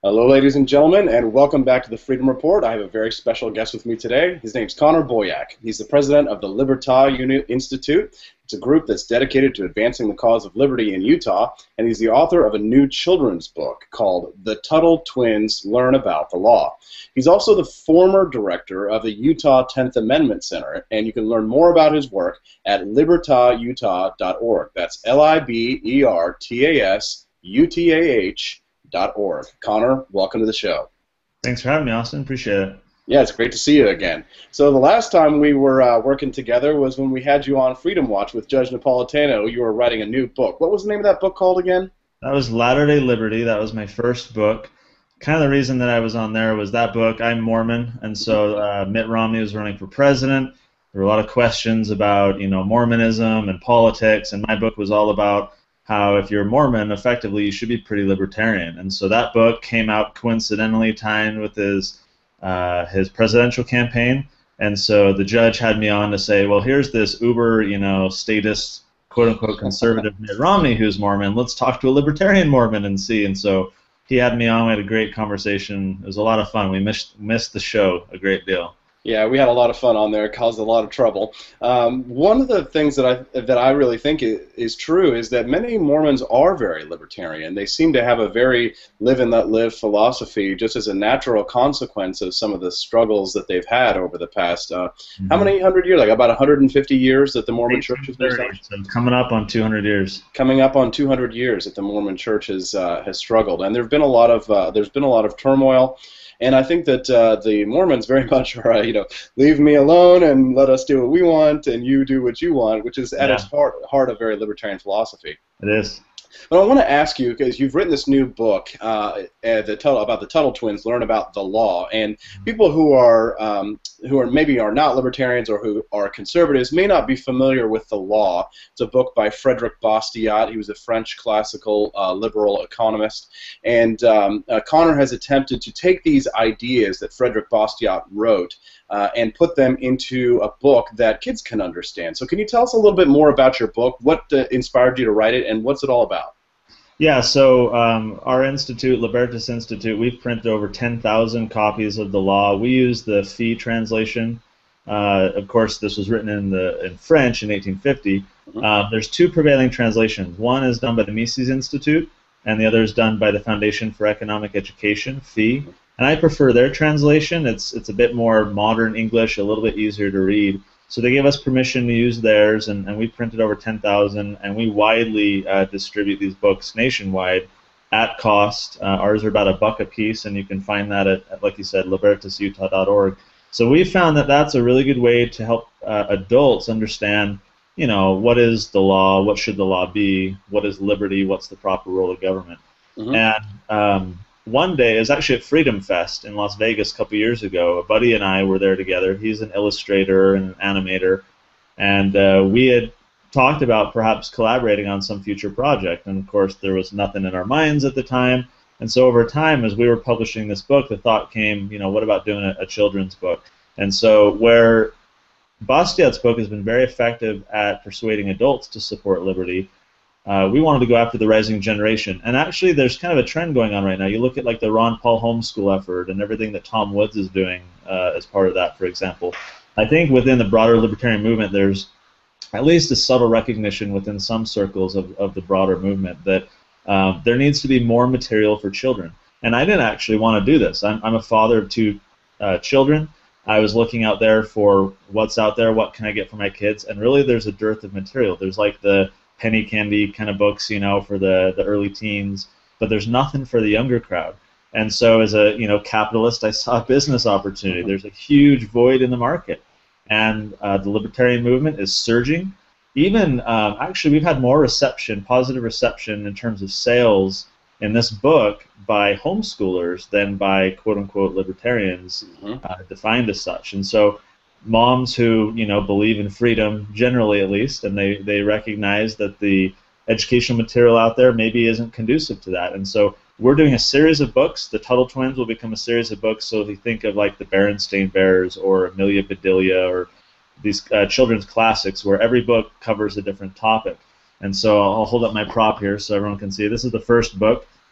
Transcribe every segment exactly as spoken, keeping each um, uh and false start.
Hello, ladies and gentlemen, and welcome back to the Freedom Report. I have a very special guest with me today. His name's Connor Boyack. He's the president of the Libertad Uni- Institute. It's a group that's dedicated to advancing the cause of liberty in Utah, and he's the author of a new children's book called The Tuttle Twins Learn About the Law. He's also the former director of the Utah tenth Amendment Center, and you can learn more about his work at libertad utah dot org. That's L I B E R T A S U T A H dot org. Connor, welcome to the show. Thanks for having me, Austin. Appreciate it. Yeah, it's great to see you again. So the last time we were uh, working together was when we had you on Freedom Watch with Judge Napolitano. You were writing a new book. What was the name of that book called again? That was Latter-day Liberty. That was my first book. Kind of the reason that I was on there was that book. I'm Mormon, and so uh, Mitt Romney was running for president. There were a lot of questions about, you know, Mormonism and politics, and my book was all about how if you're Mormon, effectively, you should be pretty libertarian. And so that book came out coincidentally timed with his uh, his presidential campaign. And so the judge had me on to say, well, here's this uber, you know, statist, quote-unquote, conservative Mitt Romney who's Mormon. Let's talk to a libertarian Mormon and see. And so he had me on. We had a great conversation. It was a lot of fun. We missed, missed the show a great deal. Yeah, we had a lot of fun on there. It caused a lot of trouble. Um, one of the things that I that I really think is, is true is that many Mormons are very libertarian. They seem to have a very live and let live philosophy, just as a natural consequence of some of the struggles that they've had over the past uh, mm-hmm. how many hundred years? Like about one hundred fifty years that the Mormon Church has been established. So coming up on two hundred years. Coming up on two hundred years that the Mormon Church has uh, has struggled, and there've been a lot of uh, there's been a lot of turmoil. And I think that uh, the Mormons very much are, uh, you know, leave me alone and let us do what we want and you do what you want, which is at yeah. its heart, heart a very libertarian philosophy. It is. But I want to ask you, because you've written this new book uh, the Tuttle, about the Tuttle Twins, Learn About the Law, and people who are um, who are maybe are not libertarians or who are conservatives may not be familiar with the law. It's a book by Frederick Bastiat. He was a French classical uh, liberal economist, and um, uh, Connor has attempted to take these ideas that Frederick Bastiat wrote uh, and put them into a book that kids can understand. So can you tell us a little bit more about your book? What uh, inspired you to write it, and what's it all about? Yeah, so um, our institute, Libertas Institute, we've printed over ten thousand copies of the law. We use the Fee translation. Uh, of course, this was written in the in French in eighteen fifty. Mm-hmm. uh, there's two prevailing translations. One is done by the Mises Institute, and the other is done by the Foundation for Economic Education, Fee. And I prefer their translation. It's it's a bit more modern English, a little bit easier to read. So they gave us permission to use theirs, and, and we printed over ten thousand, and we widely uh, distribute these books nationwide at cost. Uh, ours are about a buck a piece, and you can find that at, at like you said, libertas utah dot org. So we found that that's a really good way to help uh, adults understand, you know, what is the law, what should the law be, what is liberty, what's the proper role of government. Mm-hmm. And um, one day, it was actually at Freedom Fest in Las Vegas a couple years ago. A buddy and I were there together. He's an illustrator and an animator, and uh, we had talked about perhaps collaborating on some future project. And of course, there was nothing in our minds at the time. And so over time, as we were publishing this book, the thought came, you know, what about doing a, a children's book? And so where Bastiat's book has been very effective at persuading adults to support liberty, Uh, we wanted to go after the rising generation. And actually, there's kind of a trend going on right now. You look at like the Ron Paul homeschool effort and everything that Tom Woods is doing uh, as part of that, for example. I think within the broader libertarian movement, there's at least a subtle recognition within some circles of, of the broader movement that uh, there needs to be more material for children. And I didn't actually want to do this. I'm, I'm a father of two uh, children. I was looking out there for what's out there, what can I get for my kids, and really there's a dearth of material. There's like the penny candy kind of books, you know, for the, the early teens, but there's nothing for the younger crowd. And so as a, you know, capitalist, I saw a business opportunity. There's a huge void in the market, and uh, the libertarian movement is surging. Even, um, actually, we've had more reception, positive reception in terms of sales in this book by homeschoolers than by quote-unquote libertarians, mm-hmm. uh, defined as such. And so moms who, you know, believe in freedom, generally at least, and they, they recognize that the educational material out there maybe isn't conducive to that. And so we're doing a series of books. The Tuttle Twins will become a series of books. So if you think of like the Berenstain Bears or Amelia Bedelia or these uh, children's classics where every book covers a different topic. And so I'll hold up my prop here so everyone can see. This is the first book.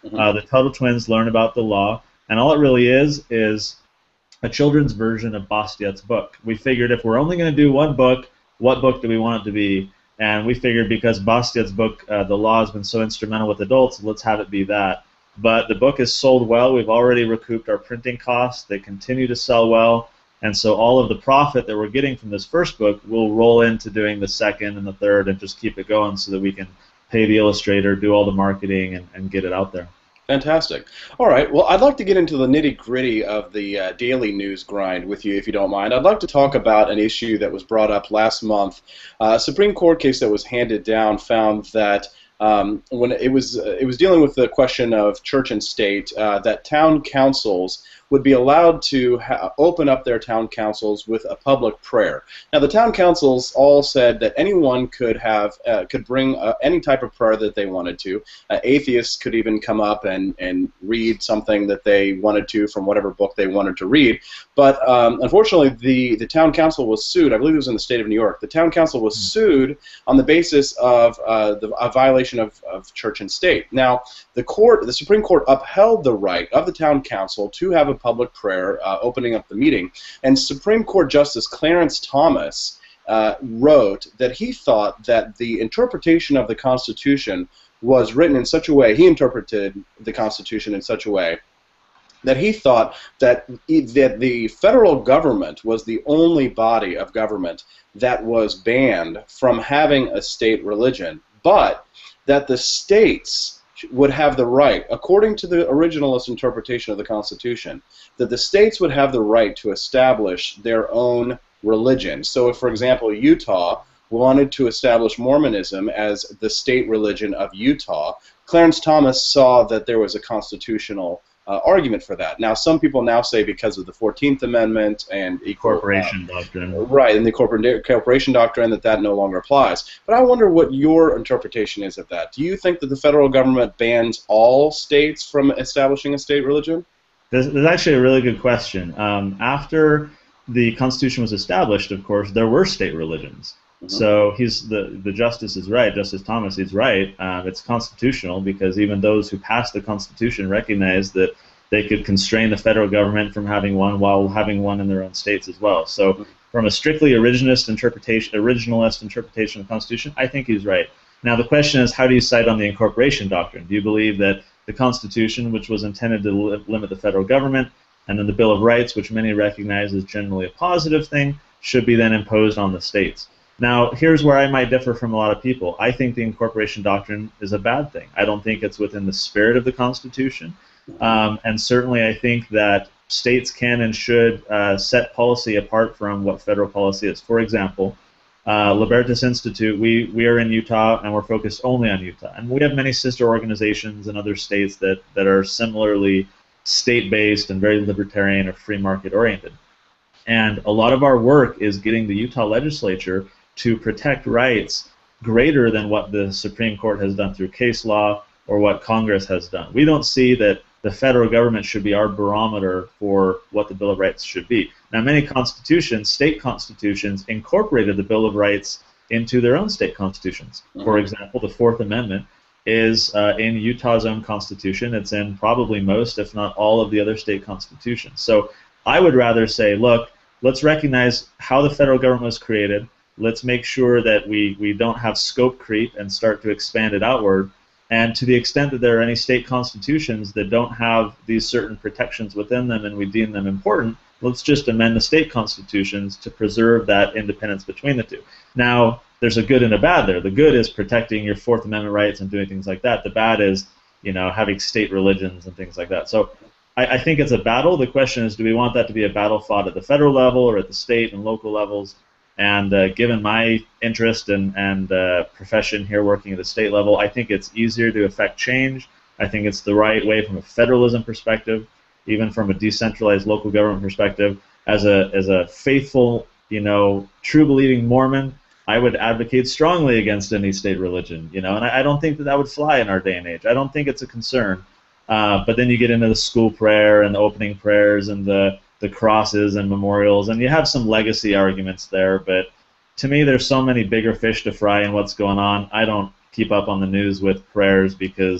Mm-hmm. Uh, the Tuttle Twins learn about the law, and all it really is is a children's version of Bastiat's book. We figured if we're only going to do one book, what book do we want it to be? And we figured because Bastiat's book, uh, The Law, has been so instrumental with adults, let's have it be that. But the book has sold well. We've already recouped our printing costs. They continue to sell well. And so all of the profit that we're getting from this first book will roll into doing the second and the third and just keep it going so that we can pay the illustrator, do all the marketing, and, and get it out there. Fantastic. All right. Well, I'd like to get into the nitty-gritty of the uh, daily news grind with you, if you don't mind. I'd like to talk about an issue that was brought up last month. Uh, a Supreme Court case that was handed down found that um, when it was uh, it was dealing with the question of church and state, uh, that town councils would be allowed to ha open up their town councils with a public prayer. Now, the town councils all said that anyone could have uh, could bring uh, any type of prayer that they wanted to. Uh, atheists could even come up and and read something that they wanted to from whatever book they wanted to read. But um, unfortunately, the the town council was sued. I believe it was in the state of New York. The town council was sued on the basis of uh, the a violation of, of church and state. Now, the court, the Supreme Court, upheld the right of the town council to have a public prayer uh, opening up the meeting, and Supreme Court Justice Clarence Thomas uh, wrote that he thought that the interpretation of the Constitution was written in such a way, he interpreted the Constitution in such a way that he thought that, that the federal government was the only body of government that was banned from having a state religion, but that the states would have the right, according to the originalist interpretation of the Constitution, that the states would have the right to establish their own religion. So if, for example, Utah wanted to establish Mormonism as the state religion of Utah, Clarence Thomas saw that there was a constitutional uh, argument for that. Now, some people now say because of the fourteenth Amendment and equal, Corporation uh, doctrine. Right, and the corpor corporation doctrine, that that no longer applies. But I wonder what your interpretation is of that. Do you think that the federal government bans all states from establishing a state religion? This is actually a really good question. Um, after the Constitution was established, of course, there were state religions. Mm-hmm. So he's the the justice is right, Justice Thomas. He's right. Um, it's constitutional because even those who passed the Constitution recognized that they could constrain the federal government from having one while having one in their own states as well. So mm-hmm. from a strictly originalist interpretation, originalist interpretation of the Constitution, I think he's right. Now the question is, how do you cite on the incorporation doctrine? Do you believe that the Constitution, which was intended to li limit the federal government, and then the Bill of Rights, which many recognize as generally a positive thing, should be then imposed on the states? Now, here's where I might differ from a lot of people. I think the incorporation doctrine is a bad thing. I don't think it's within the spirit of the Constitution, um, and certainly I think that states can and should uh, set policy apart from what federal policy is. For example, uh, Libertas Institute, we, we are in Utah and we're focused only on Utah. And we have many sister organizations in other states that, that are similarly state-based and very libertarian or free market oriented. And a lot of our work is getting the Utah legislature to protect rights greater than what the Supreme Court has done through case law or what Congress has done. We don't see that the federal government should be our barometer for what the Bill of Rights should be. Now, many constitutions, state constitutions, incorporated the Bill of Rights into their own state constitutions. Mm-hmm. For example, the Fourth Amendment is uh, in Utah's own constitution. It's in probably most, if not all, of the other state constitutions. So I would rather say, look, let's recognize how the federal government was created. Let's make sure that we, we don't have scope creep and start to expand it outward. And to the extent that there are any state constitutions that don't have these certain protections within them and we deem them important, let's just amend the state constitutions to preserve that independence between the two. Now, there's a good and a bad there. The good is protecting your Fourth Amendment rights and doing things like that. The bad is, you know, having state religions and things like that. So I, I think it's a battle. The question is, do we want that to be a battle fought at the federal level or at the state and local levels? And uh, given my interest and, and uh, profession here working at the state level, I think it's easier to affect change. I think it's the right way from a federalism perspective, even from a decentralized local government perspective. As a, as a faithful, you know, true believing Mormon, I would advocate strongly against any state religion, you know, and I, I don't think that that would fly in our day and age. I don't think it's a concern. Uh, but then you get into the school prayer and the opening prayers and the the crosses and memorials, and you have some legacy arguments there, but to me there's so many bigger fish to fry in what's going on. I don't keep up on the news with prayers because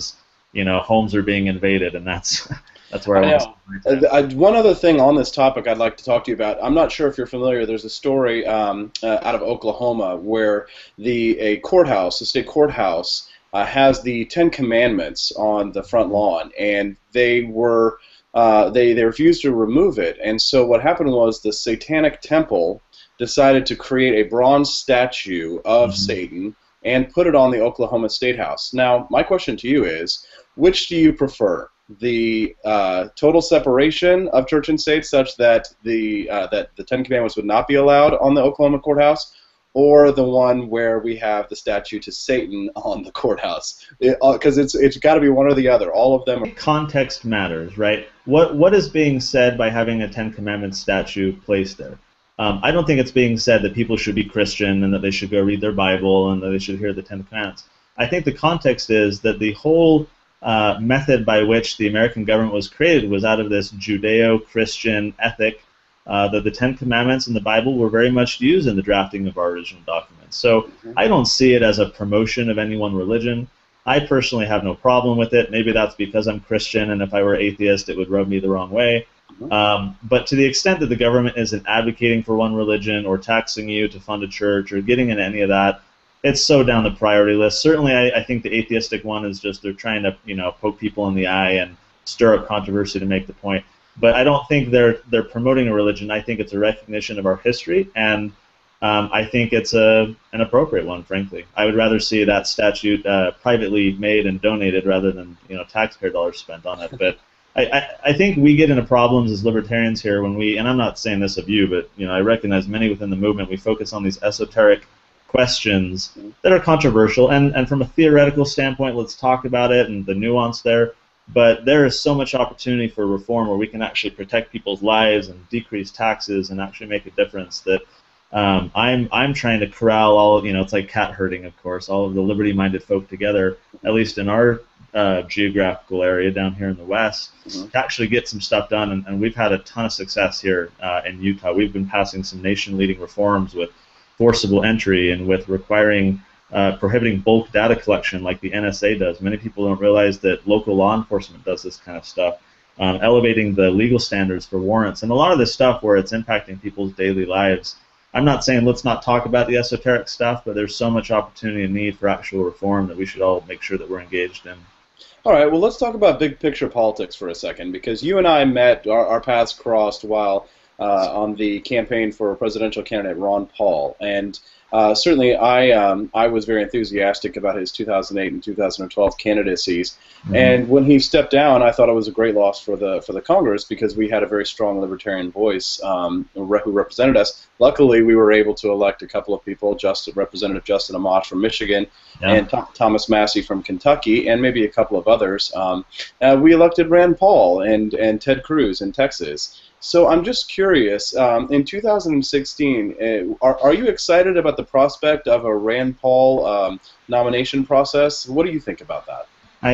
you know, homes are being invaded, and that's that's where I, I want to know. spend my Uh, time. I, one other thing on this topic I'd like to talk to you about. I'm not sure if you're familiar. There's a story um, uh, out of Oklahoma where the a courthouse, the state courthouse, uh, has the Ten Commandments on the front lawn, and they were uh, they they refused to remove it. And so what happened was the Satanic Temple decided to create a bronze statue of Mhm. Satan and put it on the Oklahoma State House. Now, my question to you is, which do you prefer? The uh, total separation of church and state, such that the uh, that the Ten Commandments would not be allowed on the Oklahoma courthouse, or the one where we have the statue to Satan on the courthouse? Because it, uh, it's it's got to be one or the other. All of them are. Context matters, right? What what is being said by having a Ten Commandments statue placed there? Um, I don't think it's being said that people should be Christian and that they should go read their Bible and that they should hear the Ten Commandments. I think the context is that the whole uh, method by which the American government was created was out of this Judeo-Christian ethic uh, that the Ten Commandments and the Bible were very much used in the drafting of our original documents. So I don't see it as a promotion of any one religion. I personally have no problem with it. Maybe that's because I'm Christian, and if I were atheist, it would rub me the wrong way. Um, but to the extent that the government isn't advocating for one religion or taxing you to fund a church or getting into any of that, it's so down the priority list. Certainly, I, I think the atheistic one is just they're trying to, you know, poke people in the eye and stir up controversy to make the point. But I don't think they're they're promoting a religion. I think it's a recognition of our history, and um, I think it's a an appropriate one. Frankly, I would rather see that statute uh, privately made and donated rather than you know taxpayer dollars spent on it. But I, I, I think we get into problems as libertarians here when we, and I'm not saying this of you, but you know I recognize many within the movement, we focus on these esoteric questions that are controversial, and, and from a theoretical standpoint, let's talk about it and the nuance there. But there is so much opportunity for reform where we can actually protect people's lives and decrease taxes and actually make a difference that um, I'm I'm trying to corral all, you know, it's like cat herding, of course, all of the liberty-minded folk together, at least in our uh, geographical area down here in the West, mm-hmm. to actually get some stuff done. And, and we've had a ton of success here uh, in Utah. We've been passing some nation-leading reforms with forcible entry and with requiring uh, prohibiting bulk data collection like the N S A does. Many people don't realize that local law enforcement does this kind of stuff. Um, elevating the legal standards for warrants and a lot of this stuff where it's impacting people's daily lives. I'm not saying let's not talk about the esoteric stuff, but there's so much opportunity and need for actual reform that we should all make sure that we're engaged in. All right, well, let's talk about big picture politics for a second, because you and I met, our, our paths crossed while uh, on the campaign for presidential candidate Ron Paul, and uh, certainly I um, I was very enthusiastic about his two thousand eight and two thousand twelve candidacies. Mm-hmm. And when he stepped down, I thought it was a great loss for the for the Congress, because we had a very strong libertarian voice um, who represented us. Luckily, we were able to elect a couple of people: Justin, Representative Justin Amash from Michigan, yeah. and Th Thomas Massie from Kentucky, and maybe a couple of others. Um, uh, we elected Rand Paul and and Ted Cruz in Texas. So I'm just curious, um, in two thousand sixteen, uh, are, are you excited about the prospect of a Rand Paul um, nomination process? What do you think about that?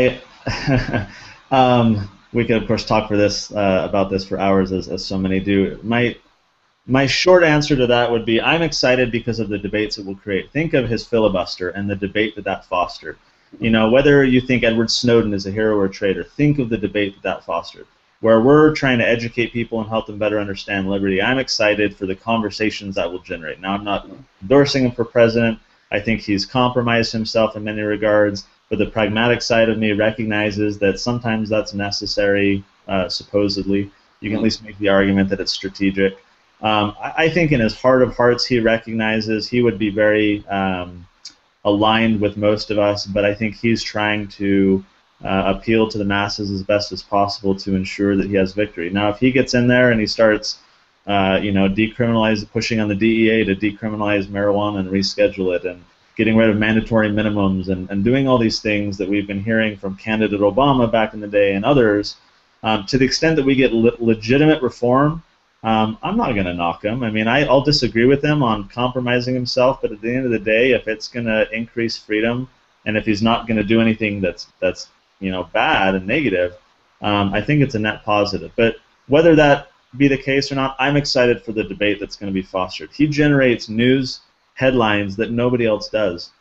I, um, we could of course talk for this uh, about this for hours, as, as so many do. My my short answer to that would be I'm excited because of the debates it will create. Think of his filibuster and the debate that that fostered. You know, whether you think Edward Snowden is a hero or a traitor, think of the debate that that fostered, where we're trying to educate people and help them better understand liberty. I'm excited for the conversations that will generate. Now, I'm not endorsing him for president. I think he's compromised himself in many regards, but the pragmatic side of me recognizes that sometimes that's necessary, uh, supposedly. You can at least make the argument that it's strategic. Um, I, I think in his heart of hearts he recognizes he would be very um, aligned with most of us, but I think he's trying to Uh, appeal to the masses as best as possible to ensure that he has victory. Now, if he gets in there and he starts, uh, you know, decriminalize, pushing on the D E A to decriminalize marijuana and reschedule it, and getting rid of mandatory minimums, and, and doing all these things that we've been hearing from candidate Obama back in the day and others, um, to the extent that we get le legitimate reform, um, I'm not going to knock him. I mean, I, I'll disagree with him on compromising himself, but at the end of the day, if it's going to increase freedom, and if he's not going to do anything that's that's you know, bad and negative, um, I think it's a net positive. But whether that be the case or not, I'm excited for the debate that's going to be fostered. He generates news headlines that nobody else does.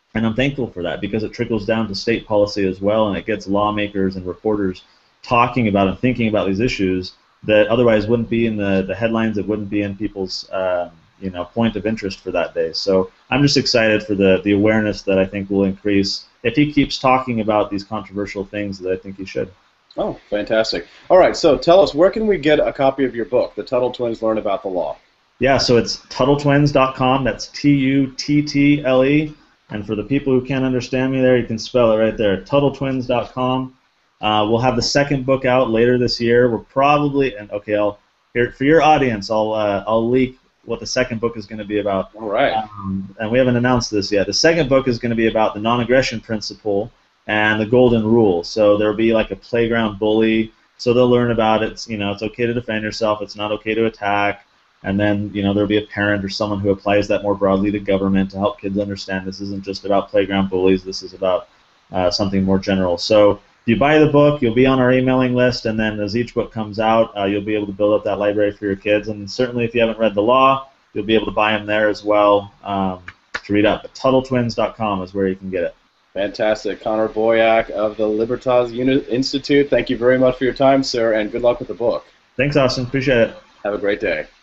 And I'm thankful for that because it trickles down to state policy as well, and it gets lawmakers and reporters talking about and thinking about these issues that otherwise wouldn't be in the, the headlines, it wouldn't be in people's uh, you know, point of interest for that day. So I'm just excited for the, the awareness that I think will increase if he keeps talking about these controversial things that I think he should. Oh, fantastic. All right, so tell us, where can we get a copy of your book, The Tuttle Twins Learn About the Law? Yeah, so it's tuttle twins dot com. That's T U T T L E. And for the people who can't understand me there, you can spell it right there, tuttle twins dot com. Uh, we'll have the second book out later this year. We're probably, and okay, I'll here for your audience, I'll uh, I'll leak what the second book is going to be about. All right. Um, and we haven't announced this yet. The second book is going to be about the non-aggression principle and the golden rule. So there'll be like a playground bully. So they'll learn about it. You know, it's okay to defend yourself. It's not okay to attack. And then, you know, there'll be a parent or someone who applies that more broadly to government to help kids understand this isn't just about playground bullies. This is about uh, something more general. So if you buy the book, you'll be on our emailing list, and then as each book comes out, uh, you'll be able to build up that library for your kids. And certainly if you haven't read the law, you'll be able to buy them there as well um, to read up. But tuttle twins dot com is where you can get it. Fantastic. Connor Boyack of the Libertas Institute, thank you very much for your time, sir, and good luck with the book. Thanks, Austin. Appreciate it. Have a great day.